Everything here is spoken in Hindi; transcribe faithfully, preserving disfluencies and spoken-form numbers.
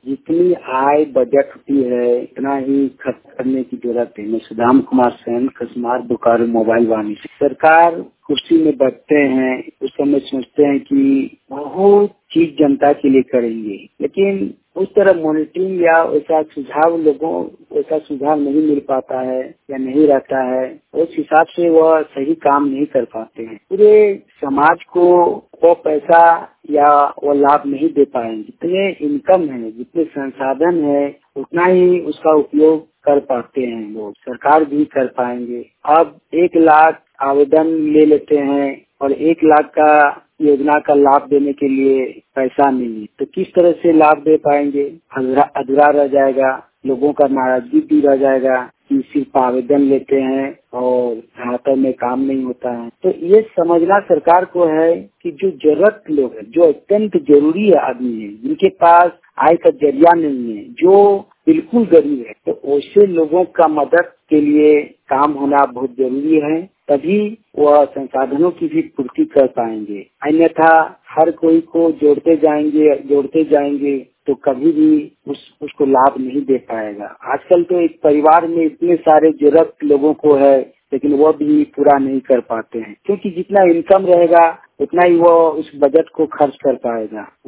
जितनी आय बजट होती है इतना ही खर्च करने की जरूरत है। मैं सुदाम कुमार सेन, कसमार बोकारो मोबाइल वाणी से। सरकार कुर्सी में बैठते हैं उस समय सोचते हैं कि बहुत चीज जनता के लिए करेंगे, लेकिन उस तरह मॉनिटरिंग या वैसा सुझाव लोगों वैसा सुझाव नहीं मिल पाता है या नहीं रहता है। उस हिसाब से वह सही काम नहीं कर पाते हैं। पूरे समाज को वो पैसा या वो लाभ नहीं दे पाएंगे। जितने इनकम है, जितने संसाधन है, उतना ही उसका उपयोग कर पाते हैं लोग। सरकार भी कर पाएंगे। अब एक लाख आवेदन ले लेते हैं और एक लाख का योजना का लाभ देने के लिए पैसा नहीं, तो किस तरह से लाभ दे पाएंगे? अधूरा अधूरा रह जाएगा। लोगों का नाराजगी भी रह जाएगा कि सिर्फ आवेदन लेते हैं और सहायता में काम नहीं होता है। तो ये समझना सरकार को है कि जो जरूरत लोग है, जो अत्यंत जरूरी है आदमी है, जिनके पास आय का जरिया नहीं है, जो बिल्कुल गरीब है, तो ऐसे लोगों का मदद के लिए काम होना बहुत जरूरी है। तभी वह संसाधनों की भी पूर्ति कर पाएंगे। अन्यथा हर कोई को जोड़ते जाएंगे जोड़ते जाएंगे तो कभी भी उस उसको लाभ नहीं दे पाएगा। आजकल तो एक परिवार में इतने सारे जरूरत लोगों को है, लेकिन वह भी पूरा नहीं कर पाते हैं, क्योंकि जितना इनकम रहेगा उतना ही वो उस बजट को खर्च कर पाएगा।